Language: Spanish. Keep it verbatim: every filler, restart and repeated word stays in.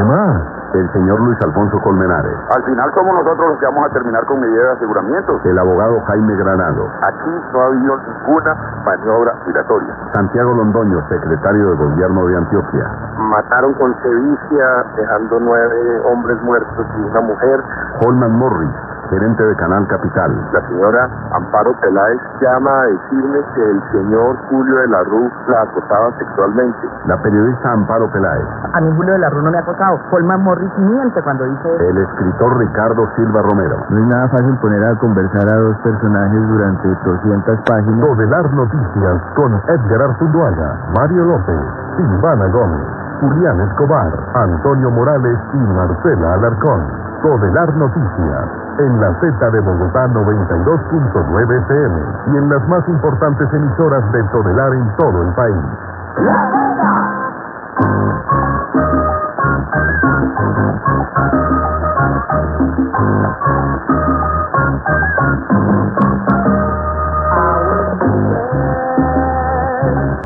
más? El señor Luis Alfonso Colmenares. Al final somos nosotros los que vamos a terminar con medidas de aseguramiento. El abogado Jaime Granado. Aquí no ha habido ninguna maniobra giratoria. Santiago Londoño, secretario de Gobierno de Antioquia. Mataron con sevicia, dejando nueve hombres muertos y una mujer. Holman Morris, gerente de Canal Capital. La señora Amparo Peláez llama a decirme que el señor Julio de la Rú la acosaba sexualmente. La periodista Amparo Peláez. A mí Julio de la Rú no me ha acosado. Holman Morris miente cuando dice... El escritor Ricardo Silva Romero. No es nada fácil poner a conversar a dos personajes durante doscientas páginas. Todelar Noticias con Edgar Artunduaga, Mario López, Silvana Gómez, Julián Escobar, Antonio Morales y Marcela Alarcón. Todelar Noticias, en la Z de Bogotá noventa y dos punto nueve F M y en las más importantes emisoras de Todelar en todo el país. ¡La Z!